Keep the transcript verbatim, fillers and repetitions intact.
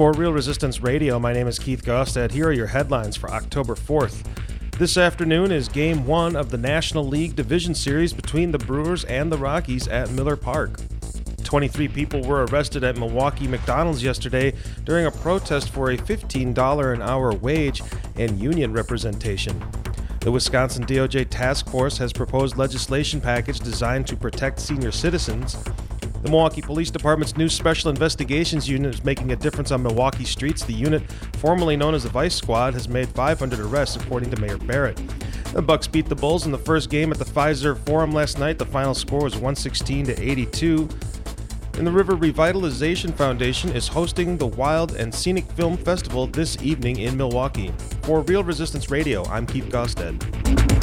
For Real Resistance Radio, my name is Keith Gostad. Here are your headlines for October fourth. This afternoon is Game one of the National League Division Series between the Brewers and the Rockies at Miller Park. twenty-three people were arrested at Milwaukee McDonald's yesterday during a protest for a fifteen dollars an hour wage and union representation. The Wisconsin D O J task force has proposed legislation package designed to protect senior citizens. The Milwaukee Police Department's new Special Investigations Unit is making a difference on Milwaukee streets. The unit, formerly known as the Vice Squad, has made five hundred arrests, according to Mayor Barrett. The Bucks beat the Bulls in the first game at the Fiserv Forum last night. The final score was one sixteen to eighty-two. And the River Revitalization Foundation is hosting the Wild and Scenic Film Festival this evening in Milwaukee. For Real Resistance Radio, I'm Keith Gostad.